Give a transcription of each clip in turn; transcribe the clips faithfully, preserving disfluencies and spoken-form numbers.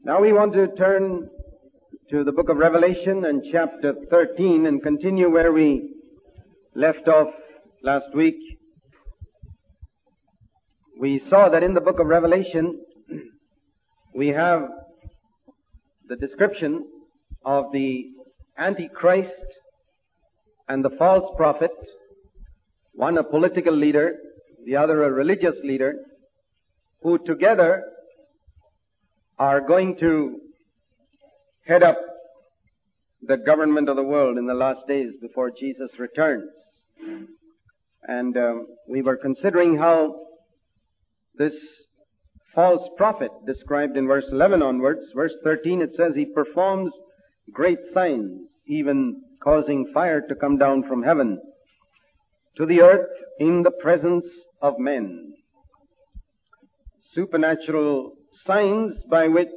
Now we want to turn to the book of Revelation and chapter thirteen and continue where we left off last week. We saw that in the book of Revelation we have the description of the Antichrist and the false prophet, one a political leader, the other a religious leader, who together are going to head up the government of the world in the last days before Jesus returns. And um, we were considering how this false prophet, described in verse eleven onwards, verse thirteen, it says he performs great signs, even causing fire to come down from heaven to the earth in the presence of men. Supernatural signs by which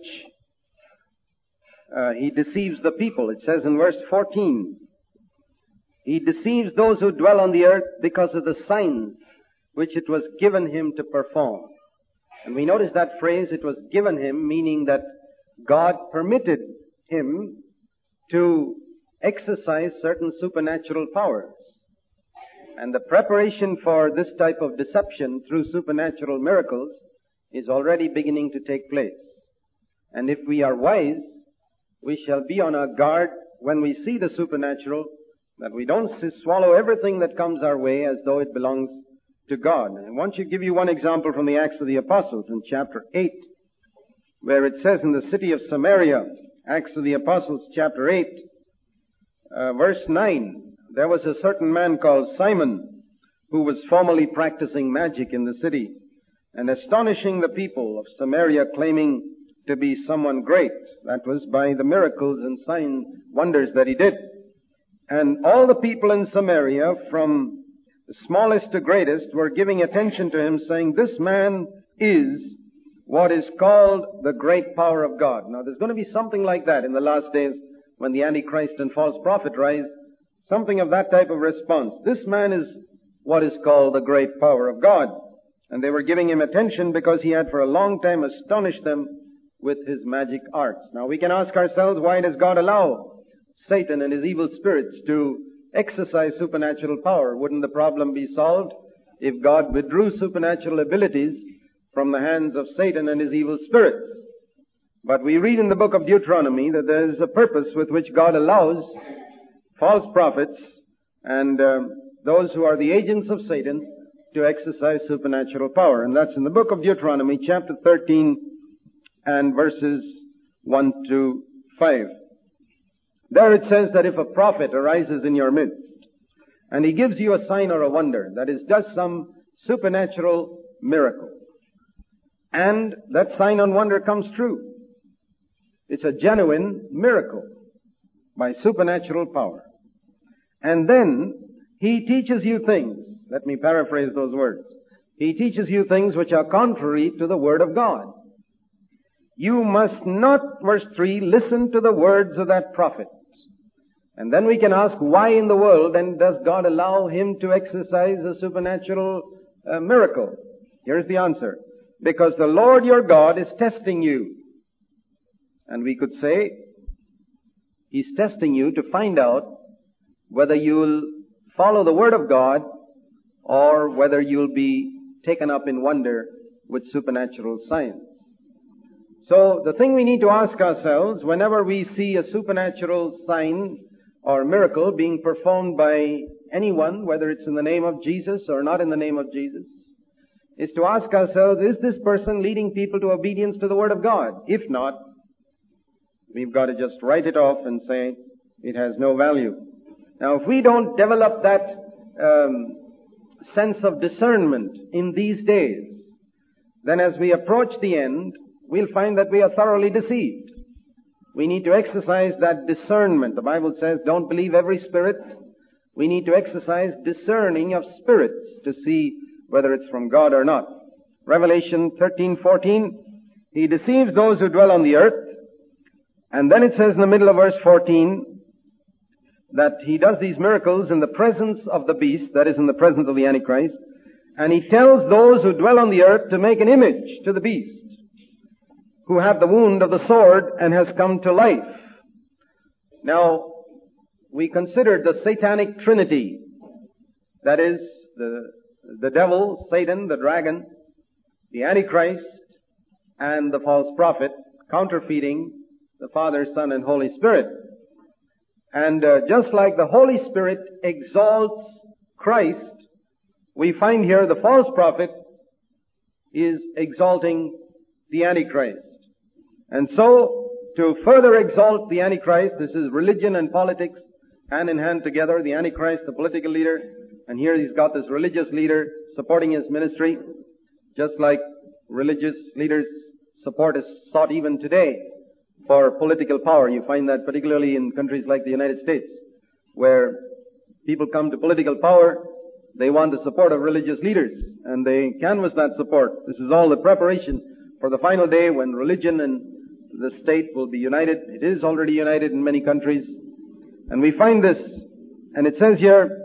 uh, he deceives the people. It says in verse fourteen, he deceives those who dwell on the earth because of the signs which it was given him to perform. And we notice that phrase, it was given him, meaning that God permitted him to exercise certain supernatural powers. And the preparation for this type of deception through supernatural miracles is already beginning to take place. And if we are wise, we shall be on our guard when we see the supernatural, that we don't swallow everything that comes our way as though it belongs to God. And I want to give you one example from the Acts of the Apostles in chapter eight, where it says in the city of Samaria, Acts of the Apostles chapter eight, uh, verse nine, there was a certain man called Simon who was formerly practicing magic in the city and astonishing the people of Samaria, claiming to be someone great. That was by the miracles and sign wonders that he did. And all the people in Samaria, from the smallest to greatest, were giving attention to him, saying, this man is what is called the great power of God. Now there's going to be something like that in the last days when the Antichrist and false prophet rise, something of that type of response. This man is what is called the great power of God. And they were giving him attention because he had for a long time astonished them with his magic arts. Now we can ask ourselves, why does God allow Satan and his evil spirits to exercise supernatural power? Wouldn't the problem be solved if God withdrew supernatural abilities from the hands of Satan and his evil spirits? But we read in the book of Deuteronomy that there is a purpose with which God allows false prophets and um, those who are the agents of Satan to exercise supernatural power. And that's in the book of Deuteronomy, chapter thirteen, and verses one to five. There it says that if a prophet arises in your midst, and he gives you a sign or a wonder, that is, does some supernatural miracle, and that sign and wonder comes true, it's a genuine miracle by supernatural power. And then he teaches you things. Let me paraphrase those words. He teaches you things which are contrary to the Word of God. You must not, verse three, listen to the words of that prophet. And then we can ask, why in the world then does God allow him to exercise a supernatural uh, miracle? Here's the answer. Because the Lord your God is testing you. And we could say, he's testing you to find out whether you'll follow the Word of God or whether you'll be taken up in wonder with supernatural signs. So the thing we need to ask ourselves whenever we see a supernatural sign or miracle being performed by anyone, whether it's in the name of Jesus or not in the name of Jesus, is to ask ourselves, is this person leading people to obedience to the Word of God? If not, we've got to just write it off and say it has no value. Now, if we don't develop that um, sense of discernment in these days, then as we approach the end, we'll find that we are thoroughly deceived. We need to exercise that discernment. The Bible says, don't believe every spirit. We need to exercise discerning of spirits to see whether it's from God or not. Revelation thirteen fourteen, he deceives those who dwell on the earth. And then it says in the middle of verse fourteen, that he does these miracles in the presence of the beast, that is, in the presence of the Antichrist, and he tells those who dwell on the earth to make an image to the beast, who had the wound of the sword and has come to life. Now, we considered the satanic trinity. That is, the, the devil, Satan, the dragon, the Antichrist, and the false prophet, counterfeiting the Father, Son, and Holy Spirit. And uh, just like the Holy Spirit exalts Christ, we find here the false prophet is exalting the Antichrist. And so, to further exalt the Antichrist, this is religion and politics hand in hand together, the Antichrist, the political leader, and here he's got this religious leader supporting his ministry, just like religious leaders support is sought even today for political power. You find that particularly in countries like the United States, where people come to political power, they want the support of religious leaders, and they canvass that support. This is all the preparation for the final day when religion and the state will be united. It is already united in many countries. And we find this, and it says here,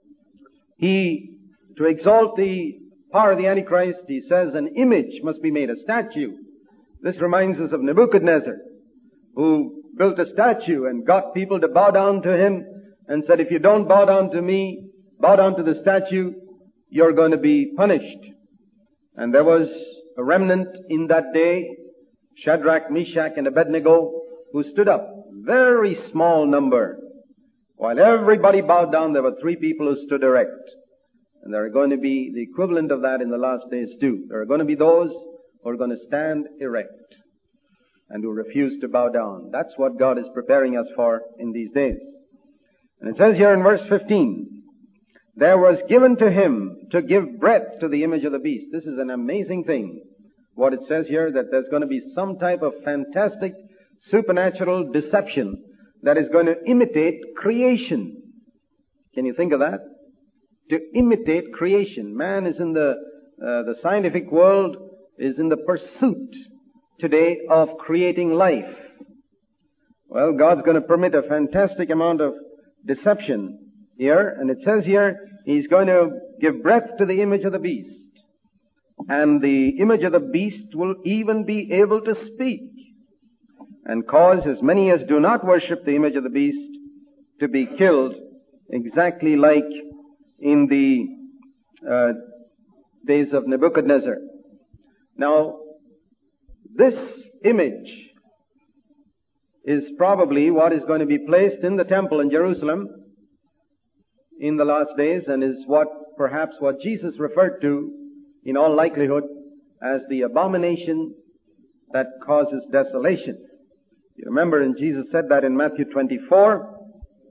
he, to exalt the power of the Antichrist, he says an image must be made, a statue. This reminds us of Nebuchadnezzar, who built a statue and got people to bow down to him and said, if you don't bow down to me, bow down to the statue, you're going to be punished. And there was a remnant in that day, Shadrach, Meshach, and Abednego, who stood up. Very small number. While everybody bowed down, there were three people who stood erect. And there are going to be the equivalent of that in the last days too. There are going to be those who are going to stand erect and who refuse to bow down. That's what God is preparing us for in these days. And it says here in verse fifteen, there was given to him to give breath to the image of the beast. This is an amazing thing. What it says here, that there's going to be some type of fantastic supernatural deception that is going to imitate creation. Can you think of that? To imitate creation. Man is in the, uh, the scientific world is in the pursuit today of creating life. Well, God's going to permit a fantastic amount of deception here, and it says here, He's going to give breath to the image of the beast. And the image of the beast will even be able to speak and cause as many as do not worship the image of the beast to be killed, exactly like in the uh, days of Nebuchadnezzar. Now, this image is probably what is going to be placed in the temple in Jerusalem in the last days, and is what perhaps what Jesus referred to in all likelihood as the abomination that causes desolation. You remember, and Jesus said that in Matthew twenty-four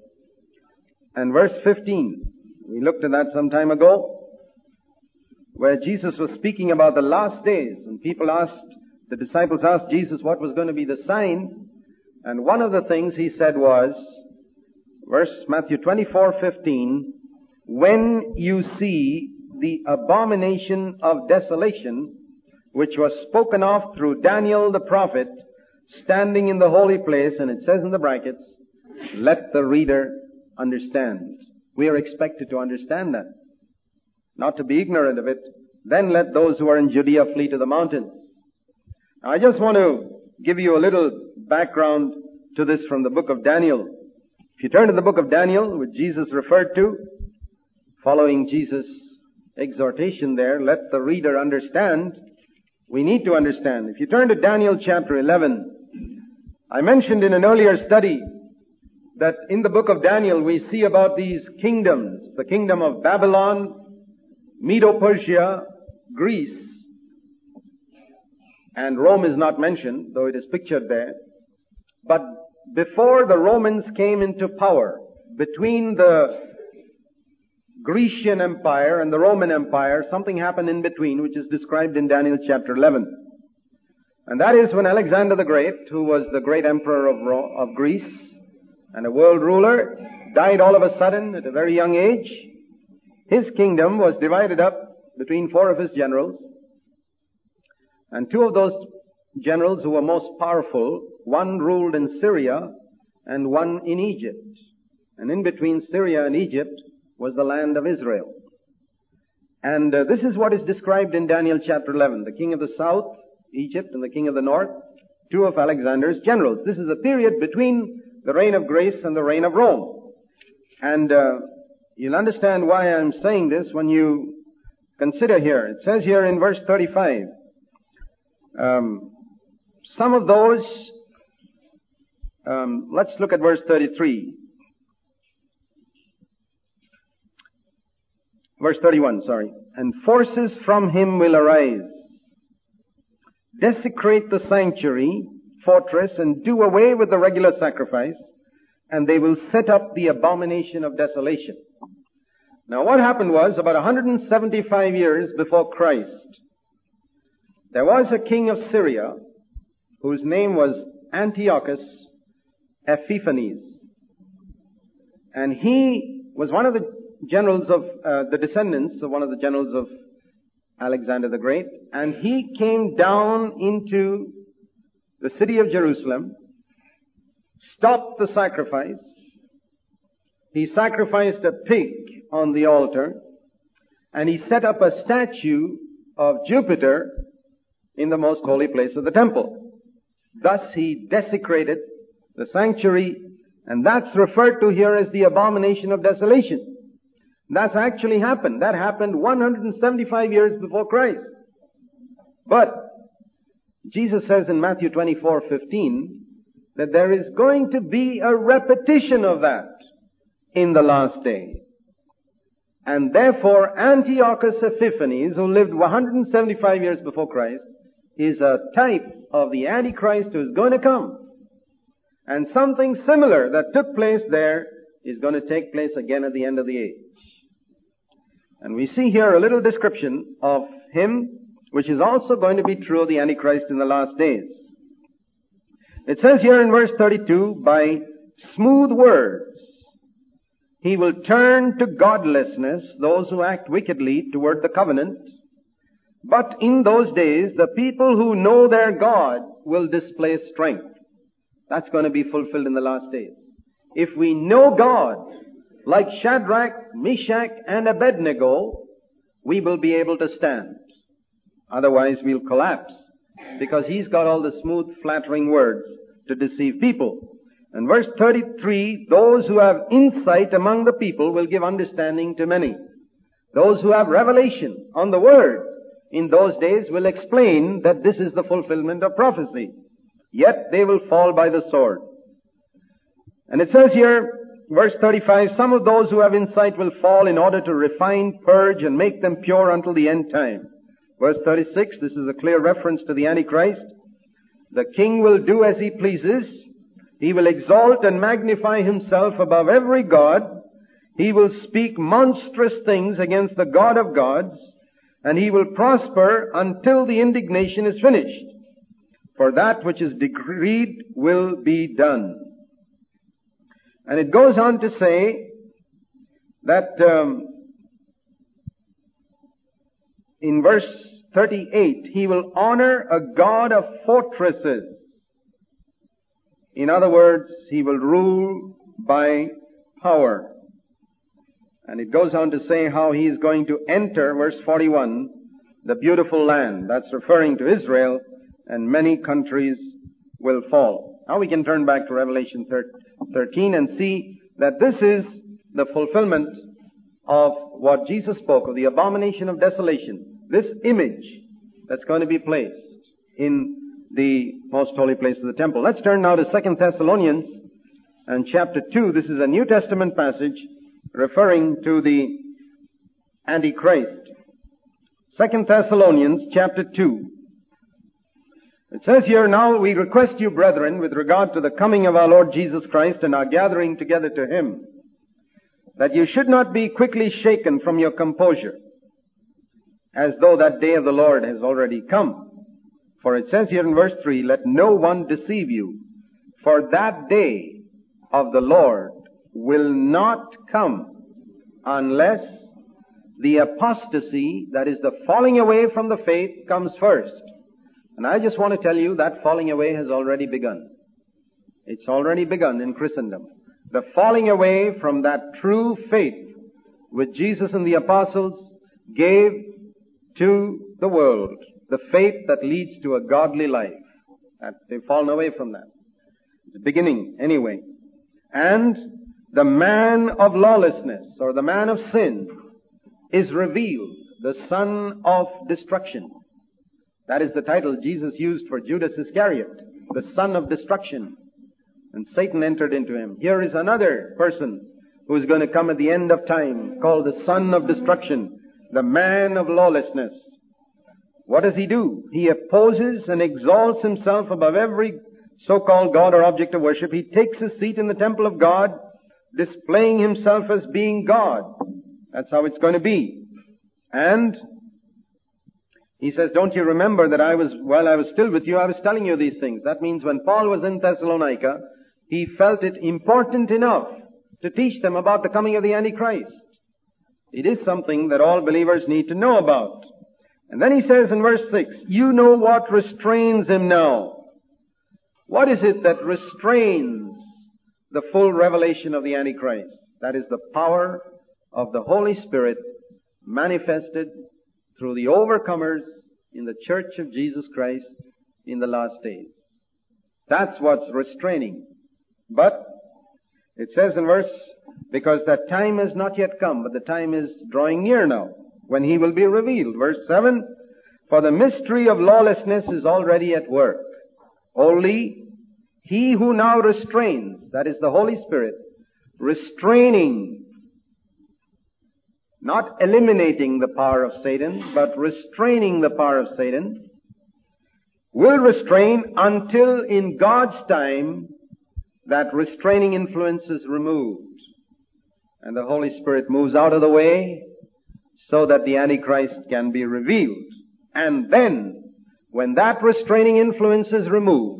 and verse fifteen. We looked at that some time ago, where Jesus was speaking about the last days, and people asked, the disciples asked Jesus what was going to be the sign, and one of the things he said was, verse Matthew twenty-four fifteen, when you see the abomination of desolation, which was spoken of through Daniel the prophet, standing in the holy place, and it says in the brackets, let the reader understand. We are expected to understand that, not to be ignorant of it. Then let those who are in Judea flee to the mountains. Now, I just want to give you a little background to this from the book of Daniel. If you turn to the book of Daniel, which Jesus referred to, following Jesus' exhortation there, let the reader understand, we need to understand. If you turn to Daniel chapter eleven, I mentioned in an earlier study that in the book of Daniel we see about these kingdoms, the kingdom of Babylon, Medo-Persia, Greece, and Rome is not mentioned, though it is pictured there. But before the Romans came into power, between the Grecian Empire and the Roman Empire, something happened in between, which is described in Daniel chapter eleven. And that is when Alexander the Great, who was the great emperor of, Ro- of Greece and a world ruler, died all of a sudden at a very young age. His kingdom was divided up between four of his generals. And two of those generals who were most powerful, one ruled in Syria and one in Egypt. And in between Syria and Egypt was the land of Israel. And uh, this is what is described in Daniel chapter eleven. The king of the south, Egypt, and the king of the north, two of Alexander's generals. This is a period between the reign of grace and the reign of Rome. And uh, you'll understand why I'm saying this when you consider here. It says here in verse thirty-five, um, some of those, um, let's look at verse thirty-three. Verse thirty-one, sorry. And forces from him will arise, desecrate the sanctuary, fortress, and do away with the regular sacrifice, and they will set up the abomination of desolation. Now what happened was, about one hundred seventy-five years before Christ, there was a king of Syria whose name was Antiochus Epiphanes. And he was one of the generals of, uh, the descendants of one of the generals of Alexander the Great. And he came down into the city of Jerusalem, stopped the sacrifice. He sacrificed a pig on the altar, and he set up a statue of Jupiter in the most holy place of the temple. Thus he desecrated the sanctuary, and that's referred to here as the abomination of desolation. That's actually happened. That happened one hundred seventy-five years before Christ. But Jesus says in Matthew twenty-four fifteen that there is going to be a repetition of that in the last day. And therefore Antiochus Epiphanes, who lived one hundred seventy-five years before Christ, is a type of the Antichrist who is going to come. And something similar that took place there is going to take place again at the end of the age. And we see here a little description of him, which is also going to be true of the Antichrist in the last days. It says here in verse thirty-two, by smooth words he will turn to godlessness those who act wickedly toward the covenant. But in those days, the people who know their God will display strength. That's going to be fulfilled in the last days. If we know God, like Shadrach, Meshach, and Abednego, we will be able to stand. Otherwise, we'll collapse, because he's got all the smooth, flattering words to deceive people. And verse thirty-three, those who have insight among the people will give understanding to many. Those who have revelation on the Word in those days will explain that this is the fulfillment of prophecy. Yet they will fall by the sword. And it says here, verse thirty-five, some of those who have insight will fall in order to refine, purge, and make them pure until the end time. Verse thirty-six, this is a clear reference to the Antichrist. The king will do as he pleases. He will exalt and magnify himself above every god. He will speak monstrous things against the God of gods, and he will prosper until the indignation is finished. For that which is decreed will be done. And it goes on to say that um, in verse thirty-eight, he will honor a God of fortresses. In other words, he will rule by power. And it goes on to say how he is going to enter, verse forty-one, the beautiful land. That's referring to Israel, and many countries will fall. Now we can turn back to Revelation thirteen and see that this is the fulfillment of what Jesus spoke of, the abomination of desolation. This image that's going to be placed in the most holy place of the temple. Let's turn now to Second Thessalonians and chapter two. This is a New Testament passage referring to the Antichrist. Second Thessalonians chapter two. It says here, now we request you, brethren, with regard to the coming of our Lord Jesus Christ and our gathering together to Him, that you should not be quickly shaken from your composure, as though that day of the Lord has already come. For it says here in verse three, let no one deceive you, for that day of the Lord will not come unless the apostasy, that is the falling away from the faith, comes first. And I just want to tell you that falling away has already begun. It's already begun in Christendom. The falling away from that true faith which Jesus and the apostles gave to the world. The faith that leads to a godly life. That they've fallen away from that. It's the beginning, anyway. And the man of lawlessness, or the man of sin, is revealed, the son of destruction. That is the title Jesus used for Judas Iscariot, the son of destruction. And Satan entered into him. Here is another person who is going to come at the end of time, called the son of destruction, the man of lawlessness. What does he do? He opposes and exalts himself above every so-called God or object of worship. He takes his seat in the temple of God, displaying himself as being God. That's how it's going to be. And he says, don't you remember that I was, while I was still with you, I was telling you these things. That means when Paul was in Thessalonica, he felt it important enough to teach them about the coming of the Antichrist. It is something that all believers need to know about. And then he says in verse six, you know what restrains him now. What is it that restrains the full revelation of the Antichrist? That is the power of the Holy Spirit manifested through the overcomers in the Church of Jesus Christ in the last days. That's what's restraining. But it says in verse, because that time has not yet come, but the time is drawing near now, when he will be revealed. Verse seven, for the mystery of lawlessness is already at work. Only he who now restrains, that is the Holy Spirit, restraining, not eliminating the power of Satan, but restraining the power of Satan, will restrain until in God's time that restraining influence is removed. And the Holy Spirit moves out of the way so that the Antichrist can be revealed. And then, when that restraining influence is removed,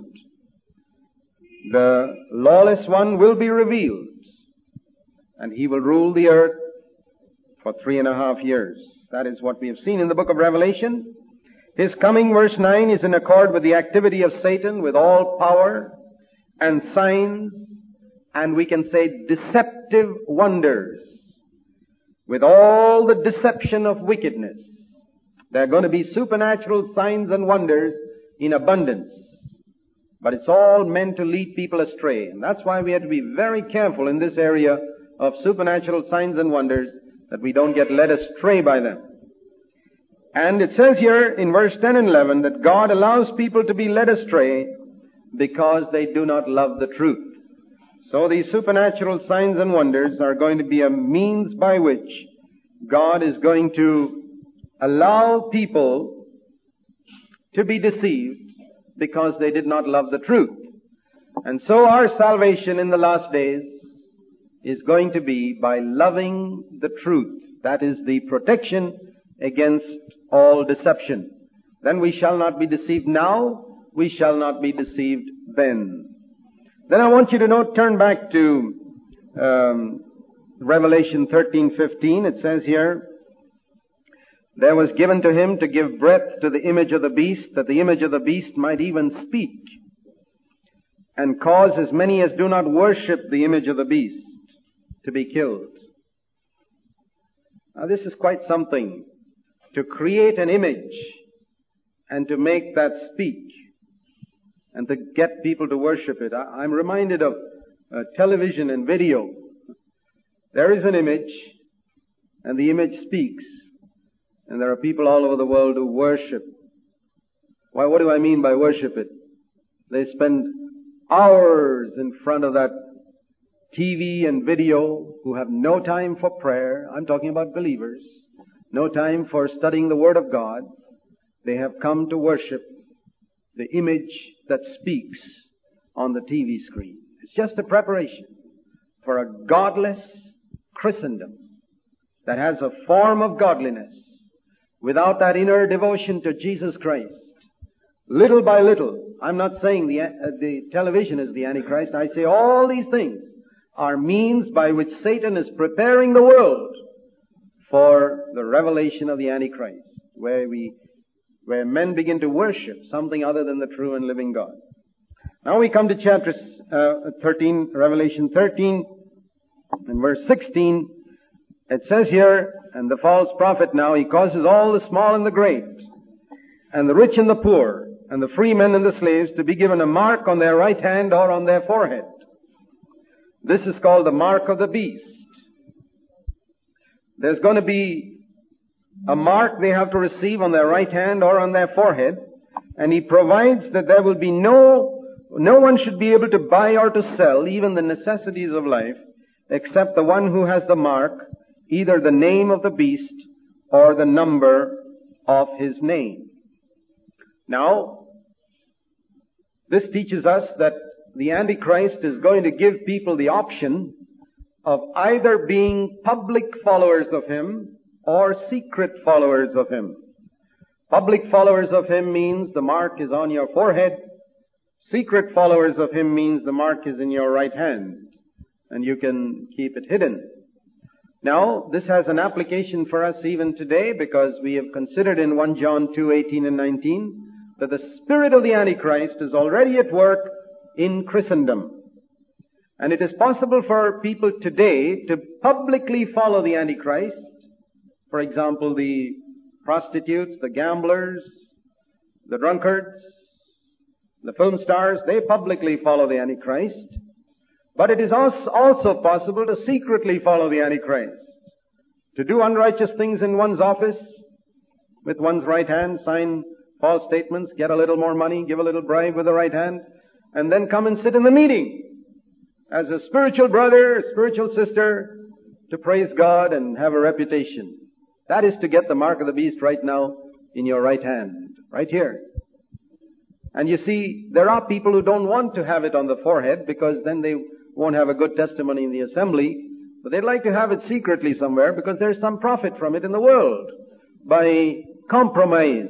the lawless one will be revealed. And he will rule the earth for three and a half years. That is what we have seen in the book of Revelation. His coming, verse nine, is in accord with the activity of Satan, with all power and signs, and we can say deceptive wonders, with all the deception of wickedness. There are going to be supernatural signs and wonders in abundance. But it's all meant to lead people astray. And that's why we have to be very careful in this area of supernatural signs and wonders, that we don't get led astray by them. And it says here in verse ten and eleven that God allows people to be led astray because they do not love the truth. So these supernatural signs and wonders are going to be a means by which God is going to allow people to be deceived because they did not love the truth. And so our salvation in the last days is going to be by loving the truth. That is the protection against all deception. Then we shall not be deceived now, we shall not be deceived then. Then I want you to note, turn back to um, Revelation thirteen fifteen. It says here, there was given to him to give breath to the image of the beast, that the image of the beast might even speak, and cause as many as do not worship the image of the beast to be killed. Now this is quite something, to create an image and to make that speak and to get people to worship it. I, I'm reminded of uh, television and video. There is an image and the image speaks, and there are people all over the world who worship. Why, what do I mean by worship it? They spend hours in front of that T V and video, who have no time for prayer. I'm talking about believers. No time for studying the Word of God. They have come to worship the image that speaks on the T V screen. It's just a preparation for a godless Christendom that has a form of godliness without that inner devotion to Jesus Christ. Little by little, I'm not saying the, uh, the television is the Antichrist. I say all these things are means by which Satan is preparing the world for the revelation of the Antichrist, where we, where men begin to worship something other than the true and living God. Now we come to chapter uh, thirteen, Revelation thirteen, and verse sixteen. It says here, and the false prophet now, he causes all the small and the great, and the rich and the poor, and the free men and the slaves to be given a mark on their right hand or on their forehead. This is called the mark of the beast. There's going to be a mark they have to receive on their right hand or on their forehead, and he provides that there will be no, no one should be able to buy or to sell even the necessities of life except the one who has the mark, either the name of the beast or the number of his name. Now, this teaches us that the Antichrist is going to give people the option of either being public followers of him or secret followers of him. Public followers of him means the mark is on your forehead. Secret followers of him means the mark is in your right hand, and you can keep it hidden. Now, this has an application for us even today, because we have considered in First John two, eighteen and nineteen that the spirit of the Antichrist is already at work in Christendom. And it is possible for people today to publicly follow the Antichrist. For example, the prostitutes, the gamblers, the drunkards, the film stars, they publicly follow the Antichrist. But it is also possible to secretly follow the Antichrist, to do unrighteous things in one's office with one's right hand, sign false statements, get a little more money, give a little bribe with the right hand, and then come and sit in the meeting as a spiritual brother, a spiritual sister, to praise God and have a reputation. That is to get the mark of the beast right now in your right hand, right here. And you see, there are people who don't want to have it on the forehead because then they won't have a good testimony in the assembly, but they'd like to have it secretly somewhere because there's some profit from it in the world by compromise.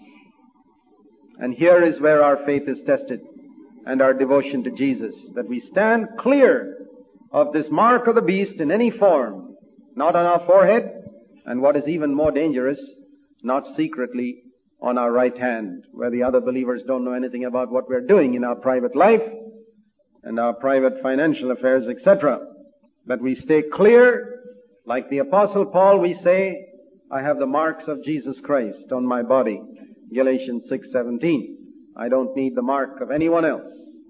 And here is where our faith is tested and our devotion to Jesus, that we stand clear of this mark of the beast in any form, not on our forehead, and what is even more dangerous, not secretly on our right hand, where the other believers don't know anything about what we're doing in our private life and our private financial affairs, et cetera. But we stay clear. Like the Apostle Paul, we say, I have the marks of Jesus Christ on my body. Galatians six seventeen. I don't need the mark of anyone else.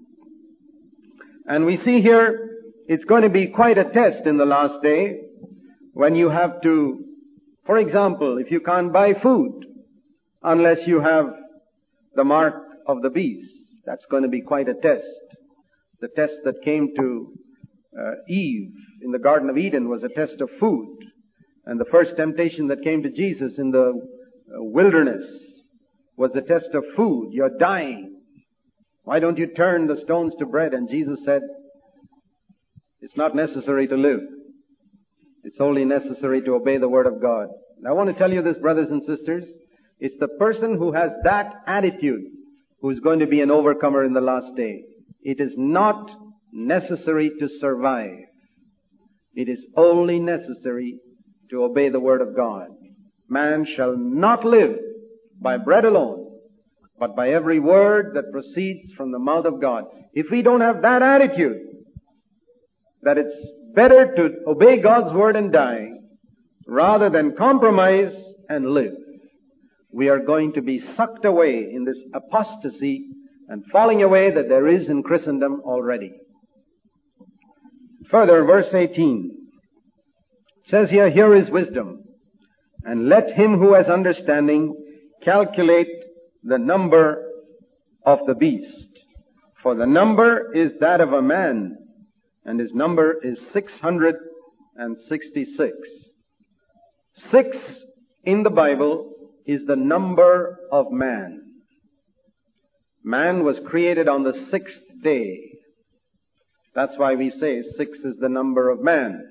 And we see here, it's going to be quite a test in the last day when you have to, for example, if you can't buy food unless you have the mark of the beast, that's going to be quite a test. The test that came to uh, Eve in the Garden of Eden was a test of food. And the first temptation that came to Jesus in the uh, wilderness was the test of food. You're dying. Why don't you turn the stones to bread? And Jesus said, it's not necessary to live. It's only necessary to obey the Word of God. And I want to tell you this, brothers and sisters, it's the person who has that attitude who is going to be an overcomer in the last day. It is not necessary to survive. It is only necessary to obey the Word of God. Man shall not live by bread alone, but by every word that proceeds from the mouth of God. If we don't have that attitude, that it's better to obey God's Word and die, rather than compromise and live, we are going to be sucked away in this apostasy and falling away that there is in Christendom already. Further, verse eighteen says here, here is wisdom, and let him who has understanding calculate the number of the beast. For the number is that of a man, and his number is six hundred sixty-six. Six in the Bible is the number of man. Man was created on the sixth day. That's why we say six is the number of man.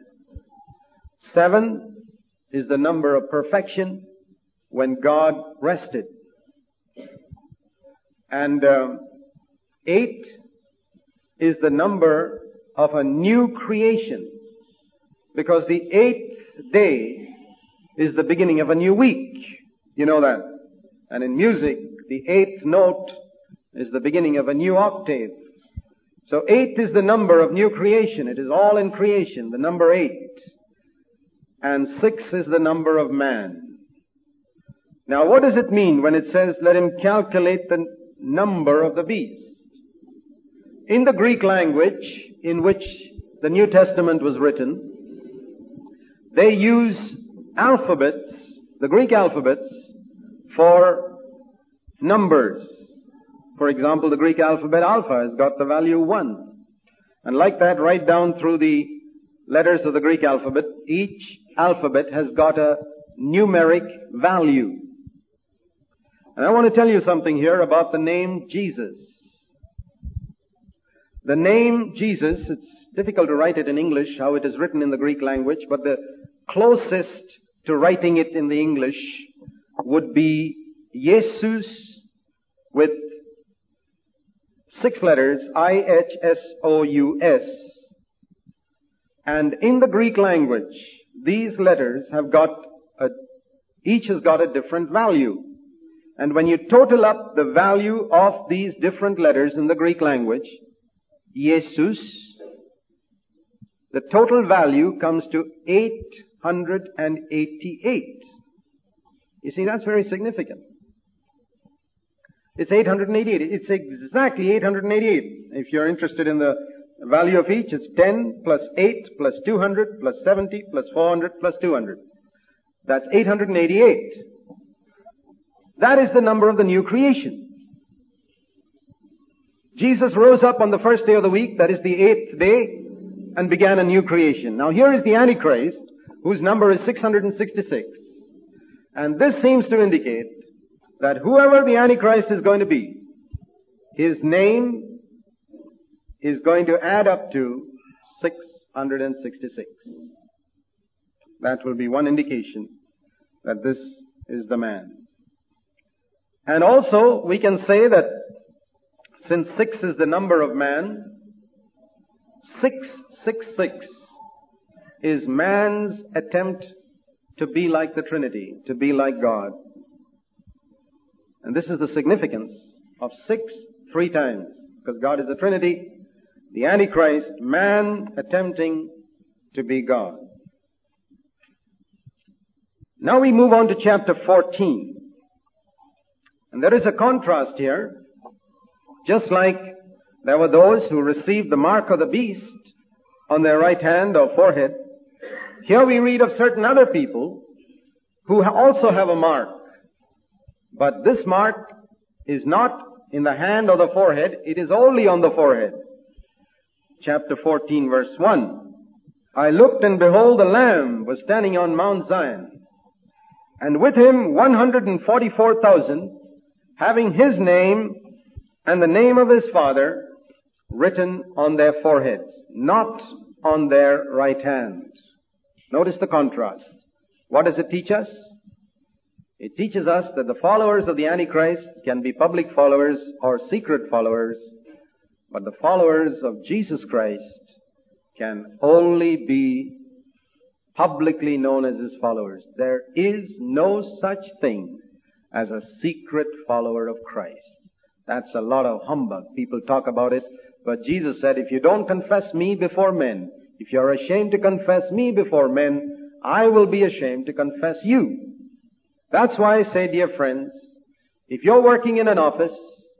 Seven is the number of perfection when God rested. And um, eight is the number of a new creation, because the eighth day is the beginning of a new week. You know that. And in music, the eighth note is the beginning of a new octave. So eight is the number of new creation. It is all in creation, the number eight. And six is the number of man. Now, what does it mean when it says, let him calculate the number of the beast. In the Greek language in which the New Testament was written, they use alphabets, the Greek alphabets, for numbers. For example, the Greek alphabet alpha has got the value one. And like that, right down through the letters of the Greek alphabet, each alphabet has got a numeric value. And I want to tell you something here about the name Jesus. The name Jesus, it's difficult to write it in English, how it is written in the Greek language, but the closest to writing it in the English would be Jesus with six letters, I H S O U S. And in the Greek language, these letters have got a, each has got a different value. And when you total up the value of these different letters in the Greek language, Jesus, the total value comes to eight hundred eighty-eight. You see, that's very significant. It's eight hundred eighty-eight. It's exactly eight hundred eighty-eight. If you're interested in the value of each, it's ten plus eight plus two hundred plus seventy plus four hundred plus two hundred. That's eight hundred eighty-eight. That is the number of the new creation. Jesus rose up on the first day of the week, that is the eighth day, and began a new creation. Now here is the Antichrist, whose number is six hundred sixty-six. And this seems to indicate that whoever the Antichrist is going to be, his name is going to add up to six hundred sixty-six. That will be one indication that this is the man. And also, we can say that since six is the number of man, six six six is man's attempt to be like the Trinity, to be like God. And this is the significance of six three times, because God is a Trinity, the Antichrist, man attempting to be God. Now we move on to chapter fourteen. And there is a contrast here. Just like there were those who received the mark of the beast on their right hand or forehead, here we read of certain other people who also have a mark. But this mark is not in the hand or the forehead, it is only on the forehead. Chapter fourteen, verse one. I looked, and behold, the Lamb was standing on Mount Zion, and with him one hundred forty-four thousand, having his name and the name of his Father written on their foreheads, not on their right hand. Notice the contrast. What does it teach us? It teaches us that the followers of the Antichrist can be public followers or secret followers, but the followers of Jesus Christ can only be publicly known as his followers. There is no such thing as a secret follower of Christ. That's a lot of humbug. People talk about it, but Jesus said, if you don't confess me before men, if you're ashamed to confess me before men, I will be ashamed to confess you. That's why I say, dear friends, if you're working in an office,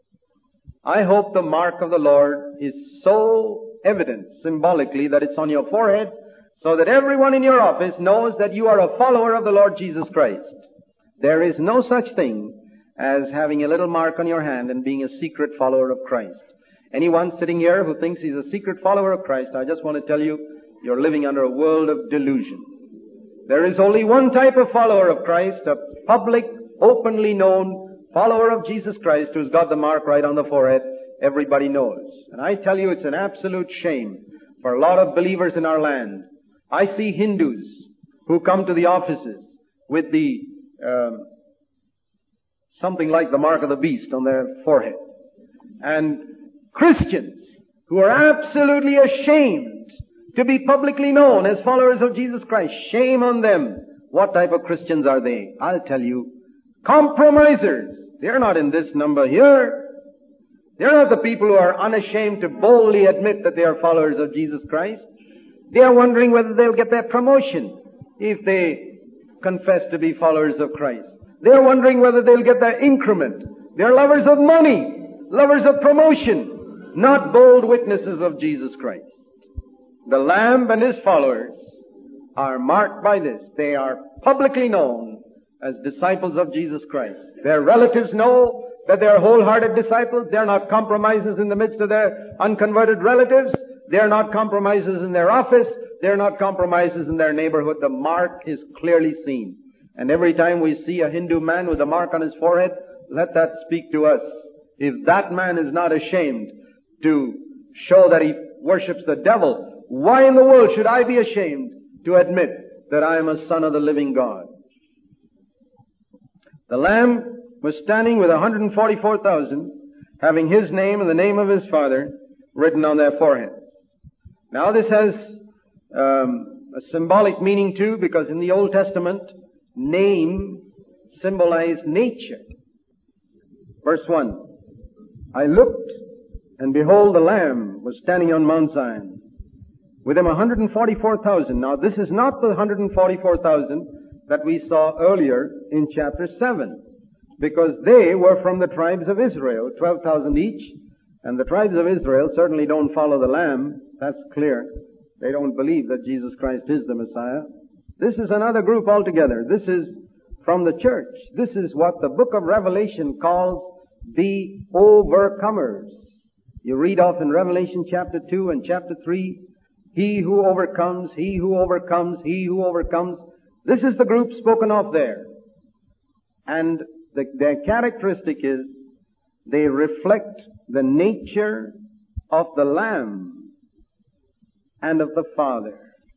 I hope the mark of the Lord is so evident symbolically that it's on your forehead, so that everyone in your office knows that you are a follower of the Lord Jesus Christ. There is no such thing as having a little mark on your hand and being a secret follower of Christ. Anyone sitting here who thinks he's a secret follower of Christ, I just want to tell you, you're living under a world of delusion. There is only one type of follower of Christ, a public, openly known follower of Jesus Christ who's got the mark right on the forehead. Everybody knows. And I tell you, it's an absolute shame for a lot of believers in our land. I see Hindus who come to the offices with the um, something like the mark of the beast on their forehead. And Christians who are absolutely ashamed to be publicly known as followers of Jesus Christ. Shame on them. What type of Christians are they? I'll tell you. Compromisers. They're not in this number here. They're not the people who are unashamed to boldly admit that they are followers of Jesus Christ. They are wondering whether they'll get their promotion if they confess to be followers of Christ. They're wondering whether they'll get their increment. They're lovers of money. lovers of promotion, not bold witnesses of Jesus Christ. The Lamb and His followers are marked by this. They are publicly known as disciples of Jesus Christ. Their relatives know that they are wholehearted disciples. They are not compromisers in the midst of their unconverted relatives. They are not compromisers in their office. They are not compromisers in their neighborhood. The mark is clearly seen. And every time we see a Hindu man with a mark on his forehead, let that speak to us. If that man is not ashamed to show that he worships the devil, why in the world should I be ashamed to admit that I am a son of the living God? The Lamb was standing with one hundred forty-four thousand, having His name and the name of His Father written on their foreheads. Now this has um, a symbolic meaning too, because in the Old Testament, name symbolized nature. Verse one, I looked, and behold, the Lamb was standing on Mount Zion. With him one hundred forty-four thousand. Now this is not the one hundred forty-four thousand that we saw earlier in chapter seven. Because they were from the tribes of Israel, twelve thousand each. And the tribes of Israel certainly don't follow the Lamb. That's clear. They don't believe that Jesus Christ is the Messiah. This is another group altogether. This is from the church. This is what the book of Revelation calls the overcomers. You read off in Revelation chapter two and chapter three, he who overcomes, he who overcomes, he who overcomes. This is the group spoken of there. And the, their characteristic is they reflect the nature of the Lamb and of the Father.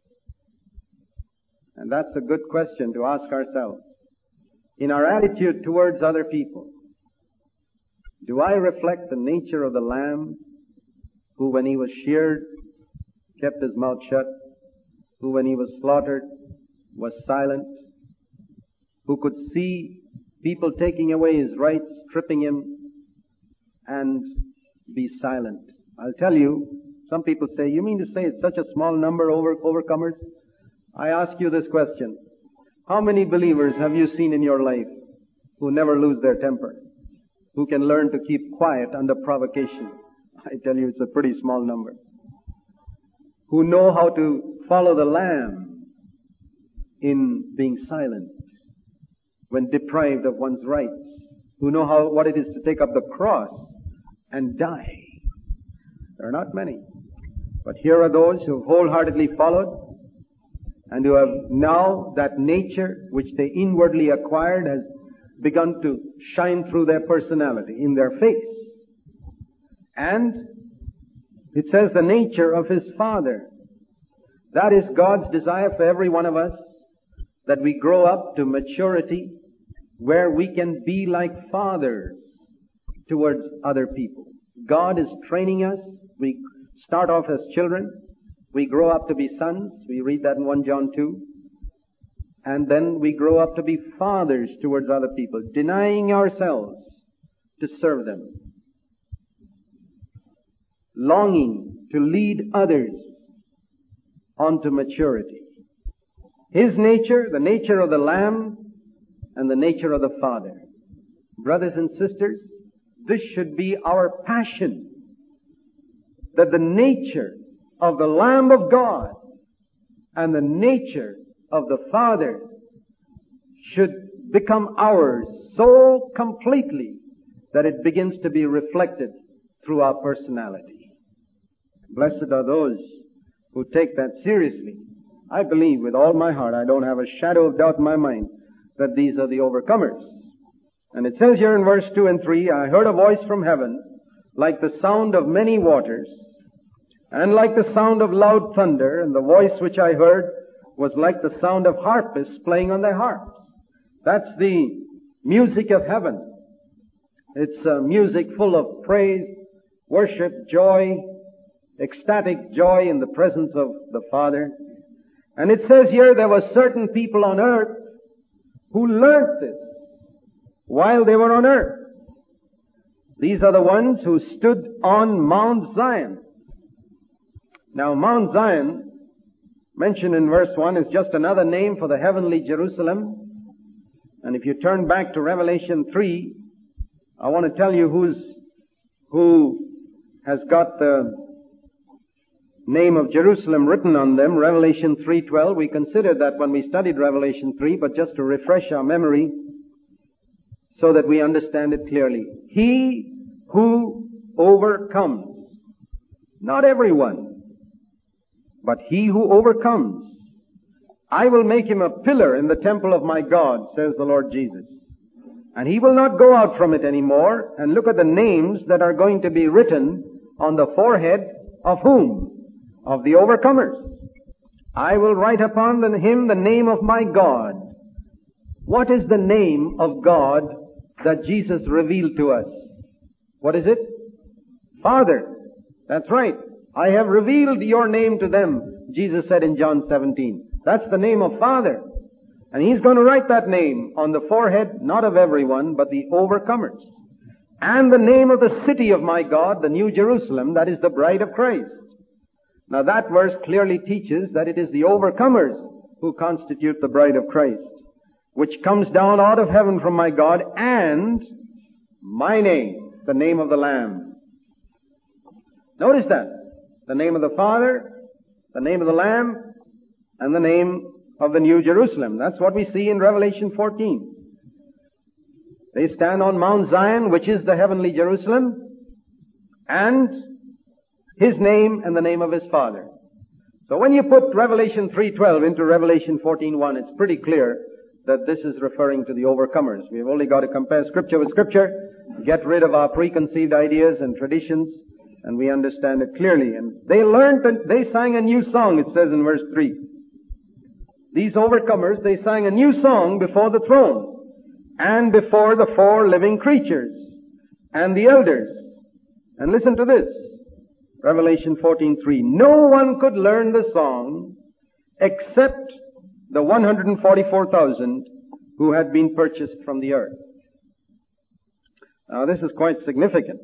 And that's a good question to ask ourselves. In our attitude towards other people, do I reflect the nature of the Lamb who, when He was sheared, kept His mouth shut, who, when He was slaughtered, was silent, who could see people taking away His rights, stripping Him, and be silent? I'll tell you, some people say, you mean to say it's such a small number of over, overcomers? I ask you this question. How many believers have you seen in your life who never lose their temper? Who can learn to keep quiet under provocation? I tell you, it's a pretty small number. Who know how to follow the Lamb in being silent when deprived of one's rights. Who know how what it is to take up the cross and die. There are not many. But here are those who have wholeheartedly followed, and who have now that nature which they inwardly acquired has begun to shine through their personality, in their face. And it says the nature of His Father. That is God's desire for every one of us, that we grow up to maturity where we can be like fathers towards other people. God is training us. We start off as children. We grow up to be sons. We read that in First John two. And then we grow up to be fathers towards other people, denying ourselves to serve them, longing to lead others onto maturity. His nature, the nature of the Lamb, and the nature of the Father. Brothers and sisters, this should be our passion, that the nature of the Lamb of God and the nature of the Father should become ours so completely that it begins to be reflected through our personality. Blessed are those who take that seriously. I believe with all my heart, I don't have a shadow of doubt in my mind, that these are the overcomers. And it says here in verse two and three, I heard a voice from heaven like the sound of many waters, and like the sound of loud thunder, and the voice which I heard was like the sound of harpists playing on their harps. That's the music of heaven. It's uh, music full of praise, worship, joy, ecstatic joy in the presence of the Father. And it says here there were certain people on earth who learnt this while they were on earth. These are the ones who stood on Mount Zion. Now, Mount Zion, mentioned in verse one, is just another name for the heavenly Jerusalem. And if you turn back to Revelation three, I want to tell you who's who has got the name of Jerusalem written on them, Revelation three twelve. We considered that when we studied Revelation three, but just to refresh our memory so that we understand it clearly. He who overcomes, not everyone, but he who overcomes, I will make him a pillar in the temple of my God, says the Lord Jesus. And he will not go out from it anymore. And look at the names that are going to be written on the forehead of whom? Of the overcomers. I will write upon him the name of my God. What is the name of God that Jesus revealed to us? What is it? Father. That's right. I have revealed your name to them, Jesus said in John seventeen. That's the name of Father. And He's going to write that name on the forehead, not of everyone, but the overcomers. And the name of the city of my God, the New Jerusalem, that is the bride of Christ. Now that verse clearly teaches that it is the overcomers who constitute the bride of Christ, which comes down out of heaven from my God, and my name, the name of the Lamb. Notice that. The name of the Father, the name of the Lamb, and the name of the New Jerusalem. That's what we see in Revelation fourteen. They stand on Mount Zion, which is the heavenly Jerusalem, and His name and the name of His Father. So when you put Revelation three twelve into Revelation fourteen one, it's pretty clear that this is referring to the overcomers. We've only got to compare Scripture with Scripture, get rid of our preconceived ideas and traditions, and we understand it clearly. And they learned, and they sang a new song, it says in verse three. These overcomers, they sang a new song before the throne, and before the four living creatures, and the elders. And listen to this. Revelation fourteen three. No one could learn the song except the one hundred forty-four thousand who had been purchased from the earth. Now this is quite significant.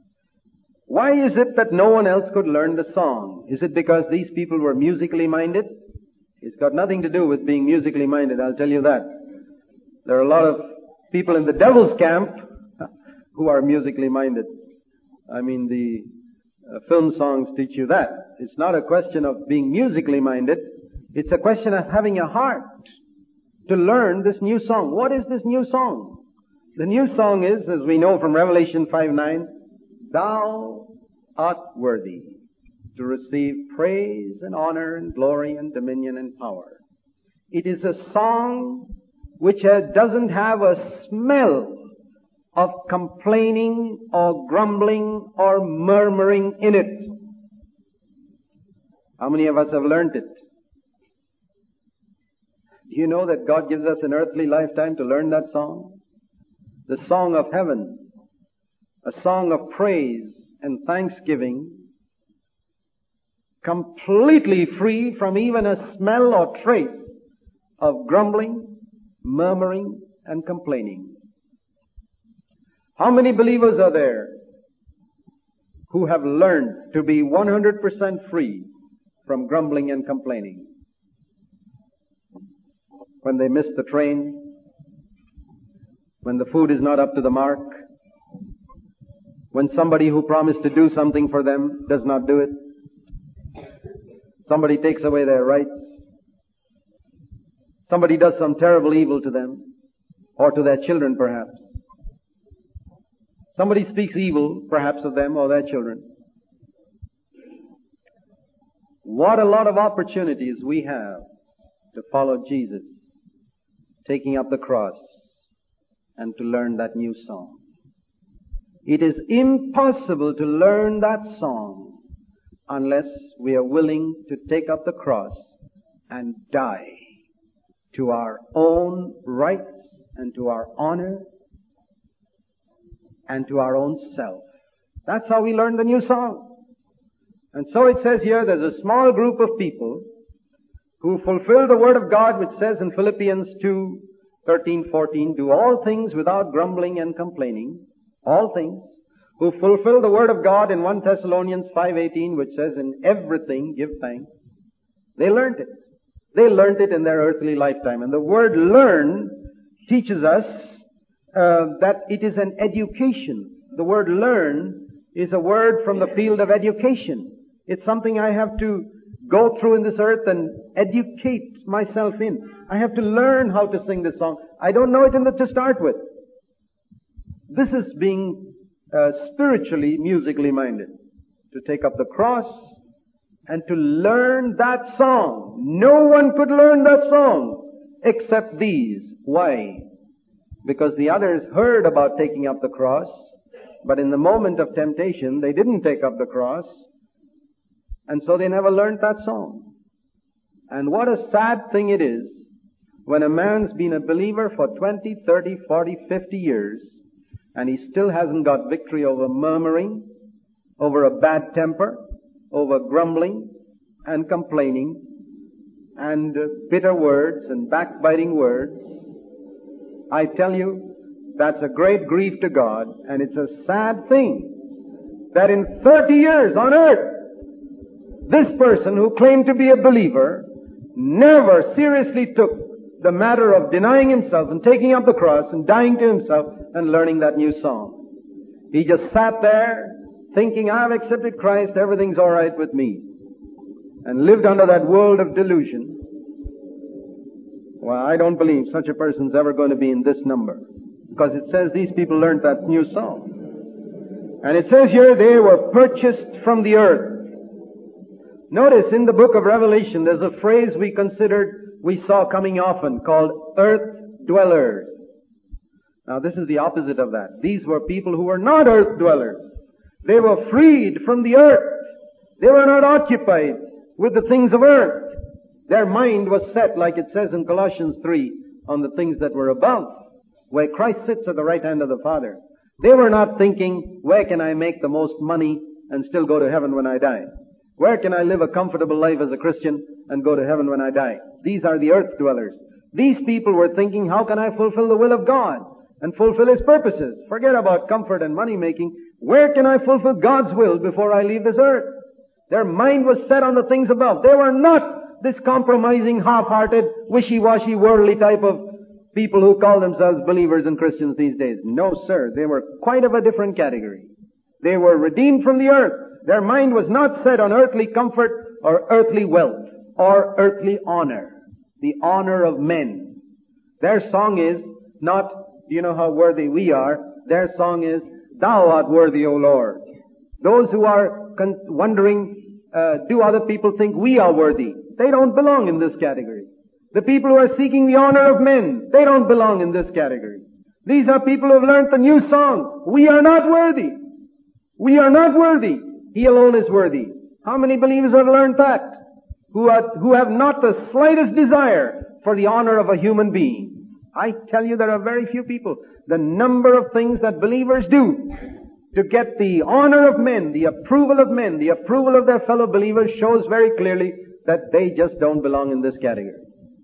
Why is it that no one else could learn the song? Is it because these people were musically minded? It's got nothing to do with being musically minded, I'll tell you that. There are a lot of people in the devil's camp who are musically minded. I mean, the uh, film songs teach you that. It's not a question of being musically minded. It's a question of having a heart to learn this new song. What is this new song? The new song is, as we know from Revelation five nine, Thou art worthy to receive praise and honor and glory and dominion and power. It is a song which uh, doesn't have a smell of complaining or grumbling or murmuring in it. How many of us have learned it? Do you know that God gives us an earthly lifetime to learn that song? The song of heaven, a song of praise and thanksgiving, completely free from even a smell or trace of grumbling, murmuring, and complaining. How many believers are there who have learned to be one hundred percent free from grumbling and complaining? When they miss the train, when the food is not up to the mark, when somebody who promised to do something for them does not do it, somebody takes away their rights, somebody does some terrible evil to them, or to their children perhaps. Somebody speaks evil perhaps of them or their children. What a lot of opportunities we have to follow Jesus, taking up the cross, and to learn that new song. It is impossible to learn that song unless we are willing to take up the cross and die to our own rights and to our honor and to our own self. That's how we learn the new song. And so it says here, there's a small group of people who fulfill the word of God, which says in Philippians two thirteen fourteen, do all things without grumbling and complaining. All things. Who fulfill the word of God in First Thessalonians five eighteen, which says, in everything give thanks. They learned it. They learned it in their earthly lifetime. And the word learn teaches us uh, that it is an education. The word learn is a word from the field of education. It's something I have to go through in this earth and educate myself in. I have to learn how to sing this song. I don't know it in the, to start with. This is being uh, spiritually, musically minded. To take up the cross and to learn that song. No one could learn that song except these. Why? Because the others heard about taking up the cross, but in the moment of temptation, they didn't take up the cross, and so they never learned that song. And what a sad thing it is when a man's been a believer for twenty, thirty, forty, fifty years, and he still hasn't got victory over murmuring, over a bad temper, over grumbling and complaining, and uh, bitter words and backbiting words. I tell you, that's a great grief to God, and it's a sad thing that in thirty years on earth, this person who claimed to be a believer never seriously took the matter of denying himself and taking up the cross and dying to himself and learning that new song. He just sat there thinking, I've accepted Christ, everything's all right with me, and lived under that world of delusion. Well, I don't believe such a person's ever going to be in this number, because it says these people learned that new song. And it says here they were purchased from the earth. Notice in the book of Revelation there's a phrase we considered, we saw coming often, called earth dwellers. Now this is the opposite of that. These were people who were not earth dwellers. They were freed from the earth. They were not occupied with the things of earth. Their mind was set, like it says in Colossians three, on the things that were above, where Christ sits at the right hand of the Father. They were not thinking, where can I make the most money and still go to heaven when I die? Where can I live a comfortable life as a Christian and go to heaven when I die? These are the earth dwellers. These people were thinking, how can I fulfill the will of God and fulfill His purposes? Forget about comfort and money making. Where can I fulfill God's will before I leave this earth? Their mind was set on the things above. They were not this compromising, half-hearted, wishy-washy, worldly type of people who call themselves believers and Christians these days. No, sir. They were quite of a different category. They were redeemed from the earth. Their mind was not set on earthly comfort or earthly wealth or earthly honor. The honor of men. Their song is not, do you know how worthy we are? Their song is, Thou art worthy, O Lord. Those who are con- wondering, uh, do other people think we are worthy? They don't belong in this category. The people who are seeking the honor of men, they don't belong in this category. These are people who have learned the new song. We are not worthy. We are not worthy. He alone is worthy. How many believers have learned that? Who are, who have not the slightest desire for the honor of a human being. I tell you, there are very few people. The number of things that believers do to get the honor of men, the approval of men, the approval of their fellow believers shows very clearly that they just don't belong in this category.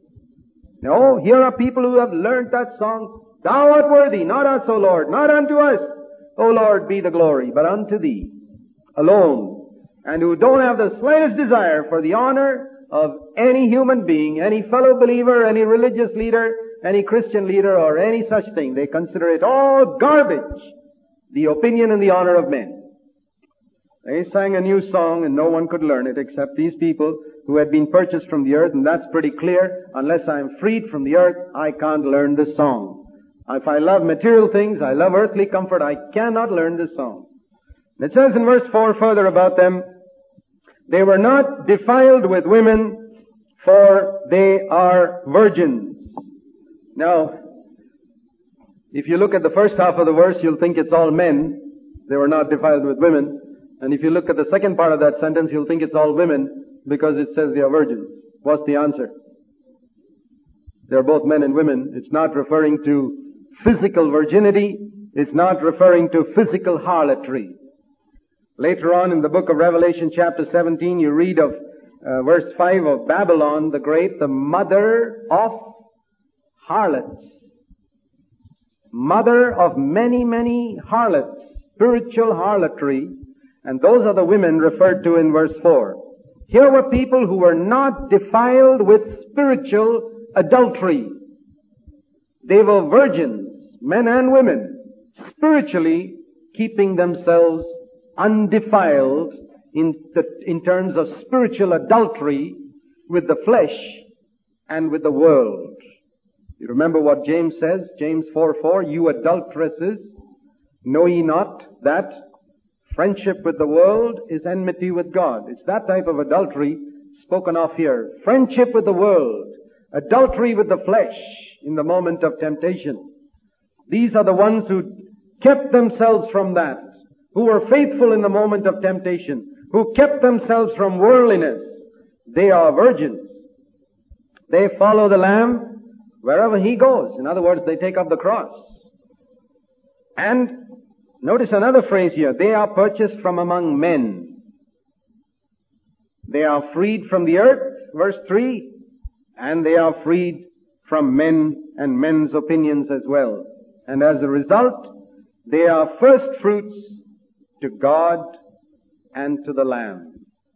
No, here are people who have learned that song, Thou art worthy, not us, O Lord, not unto us, O Lord, be the glory, but unto Thee alone. And who don't have the slightest desire for the honor of any human being, any fellow believer, any religious leader, any Christian leader, or any such thing. They consider it all garbage, the opinion and the honor of men. They sang a new song and no one could learn it except these people who had been purchased from the earth, and that's pretty clear. Unless I am freed from the earth, I can't learn this song. If I love material things, I love earthly comfort, I cannot learn this song. It says in verse four further about them, they were not defiled with women, for they are virgins. Now, if you look at the first half of the verse, you'll think it's all men. They were not defiled with women. And if you look at the second part of that sentence, you'll think it's all women because it says they are virgins. What's the answer? They're both men and women. It's not referring to physical virginity. It's not referring to physical harlotry. Later on in the book of Revelation chapter seventeen, you read of uh, verse five of Babylon the Great, the mother of harlots. Mother of many, many harlots. Spiritual harlotry. And those are the women referred to in verse four. Here were people who were not defiled with spiritual adultery. They were virgins, men and women, spiritually keeping themselves undefiled in, the, in terms of spiritual adultery with the flesh and with the world. You remember what James says, James four four, you adulteresses, know ye not that friendship with the world is enmity with God? It's that type of adultery spoken of here. Friendship with the world, adultery with the flesh in the moment of temptation. These are the ones who kept themselves from that, who were faithful in the moment of temptation, who kept themselves from worldliness. They are virgins. They follow the Lamb wherever He goes. In other words, they take up the cross. And notice another phrase here. They are purchased from among men. They are freed from the earth, verse three, and they are freed from men and men's opinions as well. And as a result, they are first fruits to God and to the Lamb.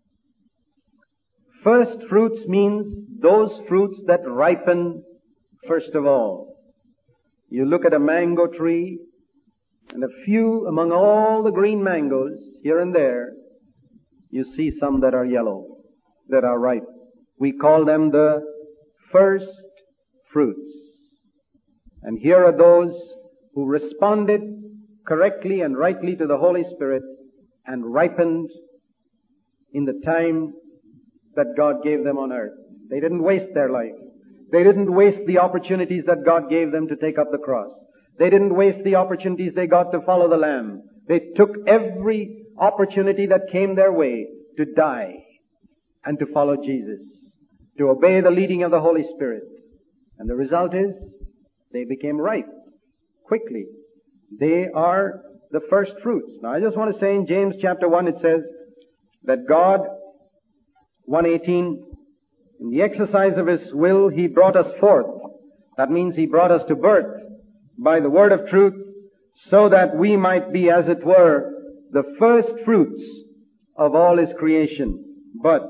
First fruits means those fruits that ripen first of all. You look at a mango tree, and a few among all the green mangoes here and there, you see some that are yellow, that are ripe. We call them the first fruits. And here are those who responded correctly and rightly to the Holy Spirit and ripened in the time that God gave them on earth. They didn't waste their life. They didn't waste the opportunities that God gave them to take up the cross. They didn't waste the opportunities they got to follow the Lamb. They took every opportunity that came their way to die and to follow Jesus, to obey the leading of the Holy Spirit. And the result is, they became ripe quickly. They are the first fruits. Now I just want to say in James chapter one it says that God, one eighteen, in the exercise of His will He brought us forth. That means He brought us to birth by the word of truth, so that we might be, as it were, the first fruits of all His creation. But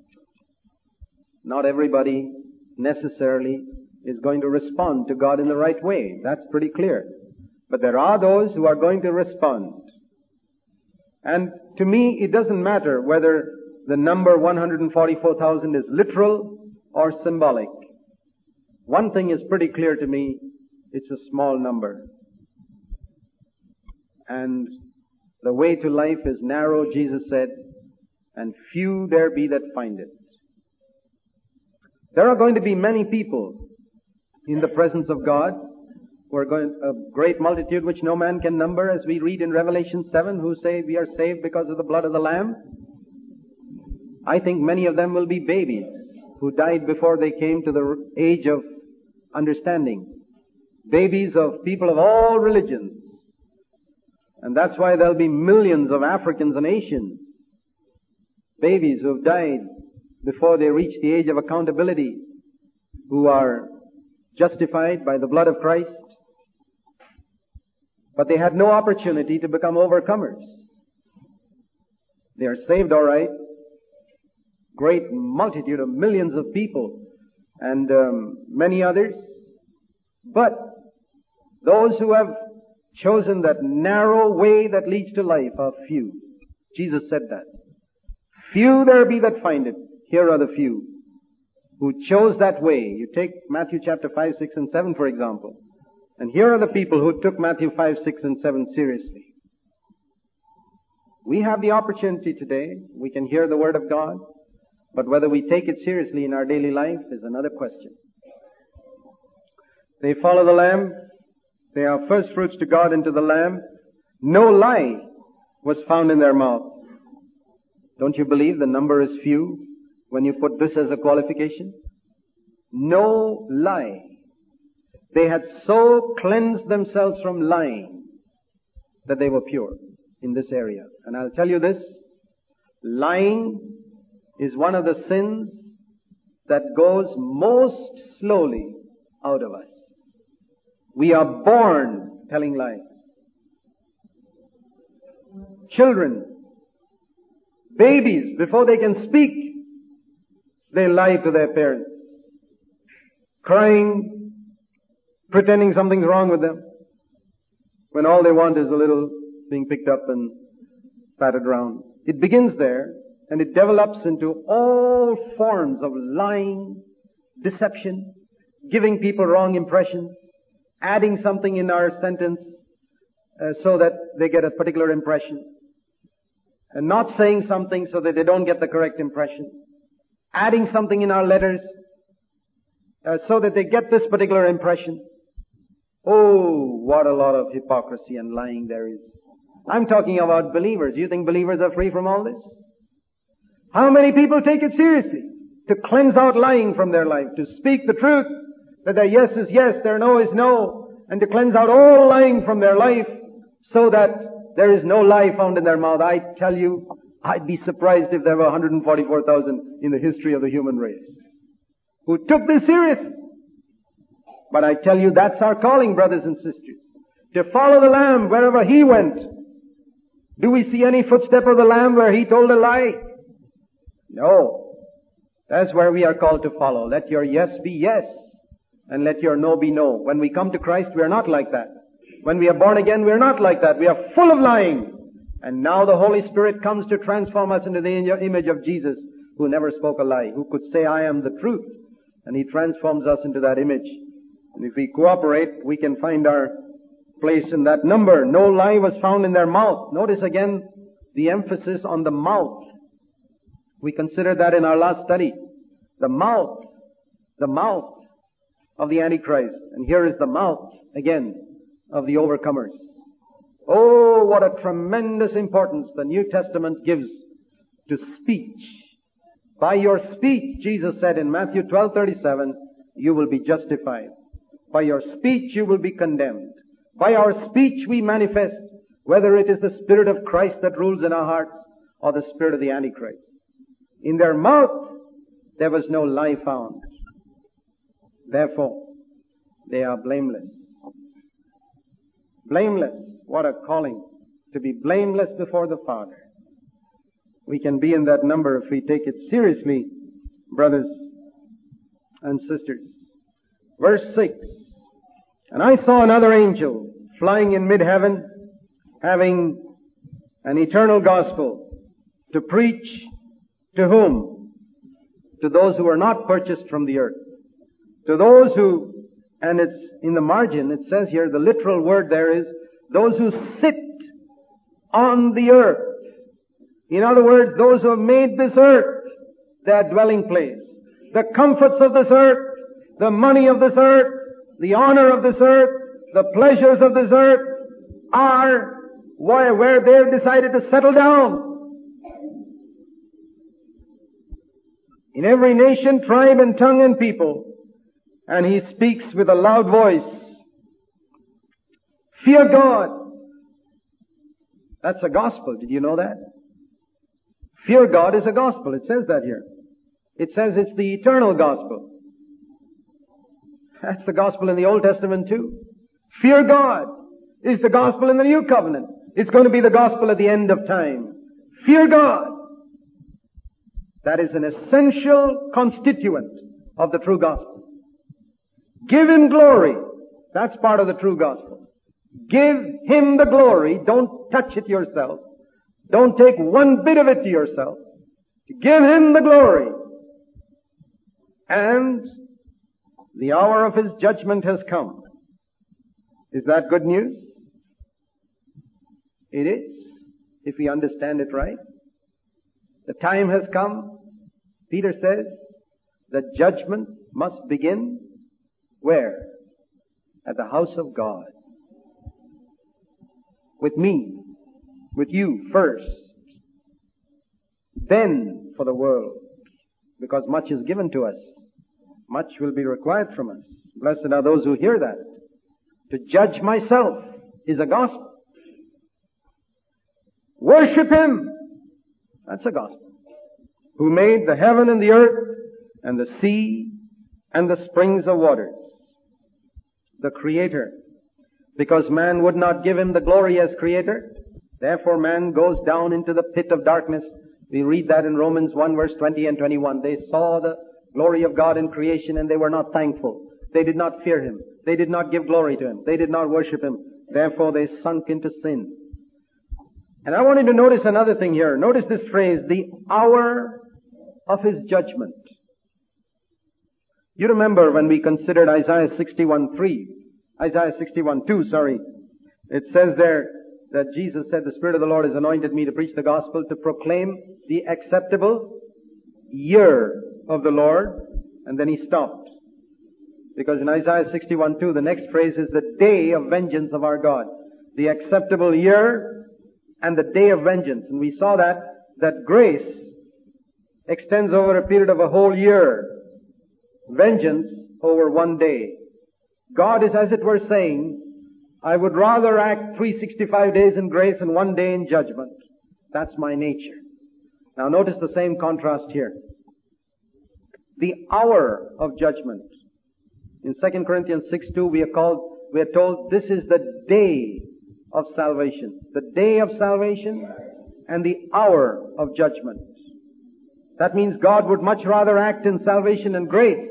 not everybody necessarily is going to respond to God in the right way. That's pretty clear. But there are those who are going to respond. And to me, it doesn't matter whether the number one hundred forty-four thousand is literal or symbolic. One thing is pretty clear to me. It's a small number. And the way to life is narrow, Jesus said, and few there be that find it. There are going to be many people in the presence of God, who are going, a great multitude which no man can number, as we read in Revelation seven, who say we are saved because of the blood of the Lamb. I think many of them will be babies who died before they came to the age of understanding. Babies of people of all religions. And that's why there'll be millions of Africans and Asians, babies who have died before they reach the age of accountability, who are justified by the blood of Christ, but they had no opportunity to become overcomers. They are saved, all right. Great multitude of millions of people and um, many others. But those who have chosen that narrow way that leads to life are few. Jesus said that. Few there be that find it. Here are the few who chose that way. You take Matthew chapter five, six, and seven, for example. And here are the people who took Matthew five, six, and seven seriously. We have the opportunity today. We can hear the Word of God. But whether we take it seriously in our daily life is another question. They follow the Lamb. They are first fruits to God and to the Lamb. No lie was found in their mouth. Don't you believe the number is few when you put this as a qualification? No lie. They had so cleansed themselves from lying that they were pure in this area. And I'll tell you this, lying is one of the sins that goes most slowly out of us. We are born telling lies. Children, babies, before they can speak, they lie to their parents. Crying, pretending something's wrong with them, when all they want is a little being picked up and spattered around. It begins there, and it develops into all forms of lying, deception, giving people wrong impressions, adding something in our sentence uh, so that they get a particular impression, and not saying something so that they don't get the correct impression, adding something in our letters uh, so that they get this particular impression. Oh, what a lot of hypocrisy and lying there is. I'm talking about believers. You think believers are free from all this? How many people take it seriously to cleanse out lying from their life, to speak the truth, that their yes is yes, their no is no, and to cleanse out all lying from their life so that there is no lie found in their mouth? I tell you, I'd be surprised if there were one hundred forty-four thousand in the history of the human race who took this seriously. But I tell you, that's our calling, brothers and sisters, to follow the Lamb wherever He went. Do we see any footstep of the Lamb where He told a lie? No. That's where we are called to follow. Let your yes be yes, and let your no be no. When we come to Christ, we are not like that. When we are born again, we are not like that. We are full of lying. And now the Holy Spirit comes to transform us into the image of Jesus, who never spoke a lie, who could say, I am the truth. And He transforms us into that image. And if we cooperate, we can find our place in that number. No lie was found in their mouth. Notice again the emphasis on the mouth. We considered that in our last study. The mouth. The mouth of the Antichrist. And here is the mouth, again, of the overcomers. Oh, what a tremendous importance the New Testament gives to speech. By your speech, Jesus said in Matthew twelve thirty-seven, you will be justified. By your speech you will be condemned. By our speech we manifest whether it is the Spirit of Christ that rules in our hearts or the spirit of the Antichrist. In their mouth there was no lie found. Therefore, they are blameless. Blameless. What a calling. To be blameless before the Father. We can be in that number if we take it seriously, brothers and sisters. Verse six. And I saw another angel flying in mid-heaven, having an eternal gospel to preach to whom? To those who are not purchased from the earth. To those who, and it's in the margin, it says here, the literal word there is, those who sit on the earth. In other words, those who have made this earth their dwelling place. The comforts of this earth, the money of this earth, the honor of this earth, the pleasures of this earth are where, where they've decided to settle down. In every nation, tribe, and tongue and people. And he speaks with a loud voice. Fear God. That's a gospel. Did you know that? Fear God is a gospel. It says that here. It says it's the eternal gospel. That's the gospel in the Old Testament too. Fear God is the gospel in the New Covenant. It's going to be the gospel at the end of time. Fear God. That is an essential constituent of the true gospel. Give Him glory. That's part of the true gospel. Give Him the glory. Don't touch it yourself. Don't take one bit of it to yourself. Give Him the glory. And the hour of His judgment has come. Is that good news? It is, if we understand it right. The time has come, Peter says, the judgment must begin where? At the house of God. With me, with you first. Then for the world. Because much is given to us. Much will be required from us. Blessed are those who hear that. To judge myself is a gospel. Worship Him. That's a gospel. Who made the heaven and the earth and the sea and the springs of waters. The Creator. Because man would not give Him the glory as Creator, therefore man goes down into the pit of darkness. We read that in Romans one verse twenty and twenty-one. They saw the glory of God in creation and they were not thankful. They did not fear Him. They did not give glory to Him. They did not worship Him. Therefore they sunk into sin. And I want you to notice another thing here. Notice this phrase, the hour of His judgment. You remember when we considered Isaiah sixty-one three, Isaiah sixty-one two, sorry. It says there that Jesus said, the Spirit of the Lord has anointed me to preach the gospel, to proclaim the acceptable year of the Lord. And then He stopped. Because in Isaiah sixty-one two, the next phrase is the day of vengeance of our God. The acceptable year and the day of vengeance. And we saw that, that grace extends over a period of a whole year. Vengeance over one day. God is, as it were, saying, I would rather act three hundred sixty-five days in grace and one day in judgment. That's my nature. Now notice the same contrast here. The hour of judgment. In Second Corinthians six two, we are called, we are told this is the day of salvation. The day of salvation and the hour of judgment. That means God would much rather act in salvation and grace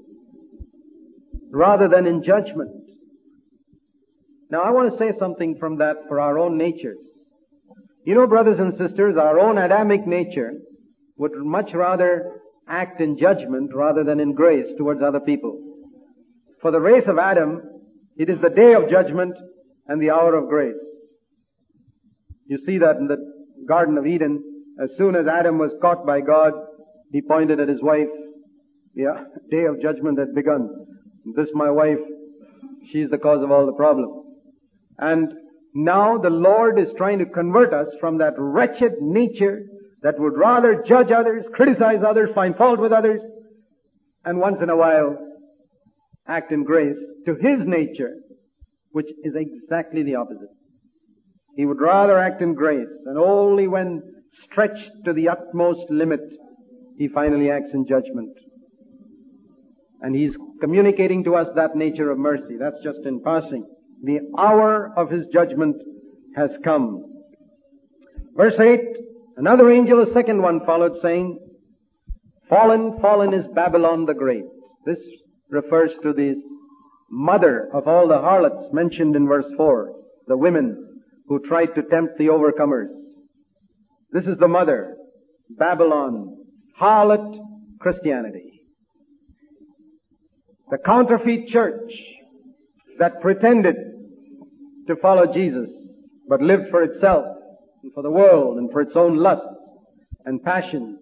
rather than in judgment. Now I want to say something from that for our own natures. You know, brothers and sisters, our own Adamic nature would much rather act in judgment rather than in grace towards other people. For the race of Adam, it is the day of judgment and the hour of grace. You see that in the Garden of Eden. As soon as Adam was caught by God, he pointed at his wife. Yeah, day of judgment had begun. This my wife, she's the cause of all the problem. And now the Lord is trying to convert us from that wretched nature that would rather judge others, criticize others, find fault with others, and once in a while act in grace, to His nature, which is exactly the opposite. He would rather act in grace, and only when stretched to the utmost limit, He finally acts in judgment. And He's communicating to us that nature of mercy. That's just in passing. The hour of His judgment has come. Verse eight, another angel, a second one, followed, saying, Fallen, fallen is Babylon the Great. This refers to the mother of all the harlots mentioned in verse four, the women who tried to tempt the overcomers. This is the mother, Babylon, harlot Christianity. The counterfeit church that pretended to follow Jesus, but lived for itself and for the world and for its own lusts and passions.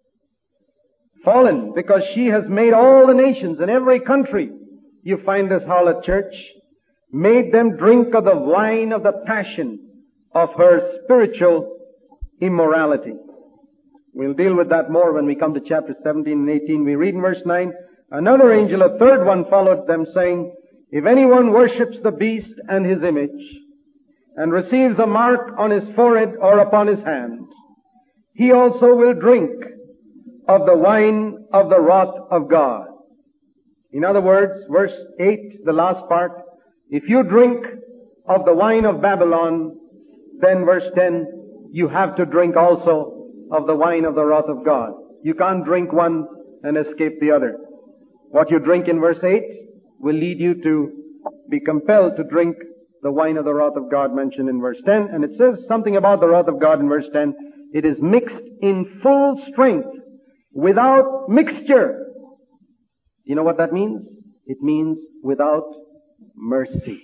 Fallen because she has made all the nations in every country, you find this harlot church, made them drink of the wine of the passion of her spiritual immorality. We'll deal with that more when we come to chapter seventeen and eighteen. We read in verse nine, another angel, a third one, followed them, saying, If anyone worships the beast and his image, and receives a mark on his forehead or upon his hand, he also will drink of the wine of the wrath of God. In other words, verse eight, the last part, if you drink of the wine of Babylon, then verse ten, you have to drink also of the wine of the wrath of God. You can't drink one and escape the other. What you drink in verse eight will lead you to be compelled to drink the wine of the wrath of God mentioned in verse ten. And it says something about the wrath of God in verse ten. It is mixed in full strength, without mixture. You know what that means? It means without mercy.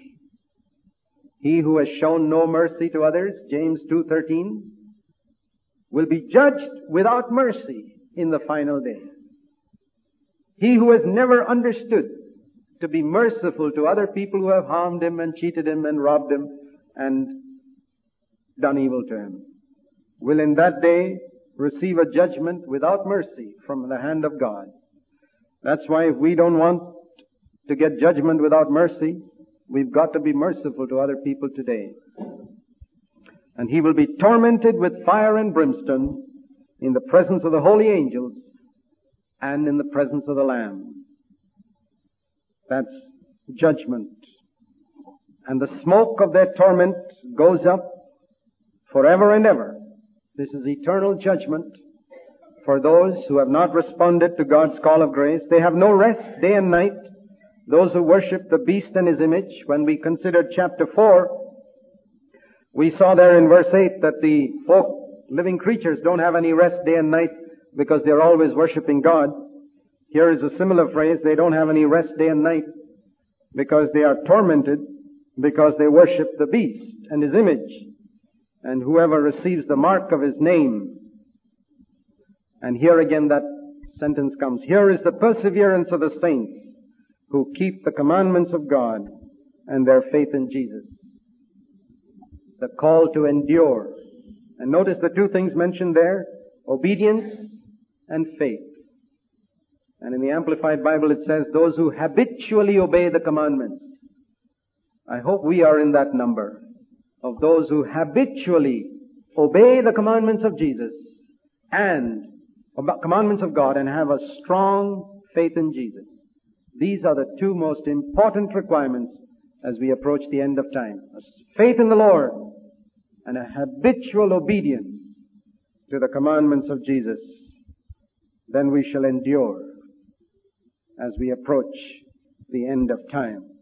He who has shown no mercy to others, James two thirteen, will be judged without mercy in the final day. He who has never understood to be merciful to other people who have harmed him and cheated him and robbed him and done evil to him will in that day receive a judgment without mercy from the hand of God. That's why if we don't want to get judgment without mercy, we've got to be merciful to other people today. And he will be tormented with fire and brimstone in the presence of the holy angels and in the presence of the Lamb. That's judgment. And the smoke of their torment goes up forever and ever. This is eternal judgment for those who have not responded to God's call of grace. They have no rest day and night. Those who worship the beast and his image. When we considered chapter four, We saw there in verse eight that the folk, living creatures, don't have any rest day and night because they're always worshiping God. Here is a similar phrase, they don't have any rest day and night because they are tormented because they worship the beast and his image and whoever receives the mark of his name. And here again that sentence comes. Here is the perseverance of the saints who keep the commandments of God and their faith in Jesus. The call to endure. And notice the two things mentioned there, obedience and faith. And in the Amplified Bible it says, those who habitually obey the commandments. I hope we are in that number of those who habitually obey the commandments of Jesus and commandments of God and have a strong faith in Jesus. These are the two most important requirements as we approach the end of time. Faith in the Lord and a habitual obedience to the commandments of Jesus. Then we shall endure as we approach the end of time.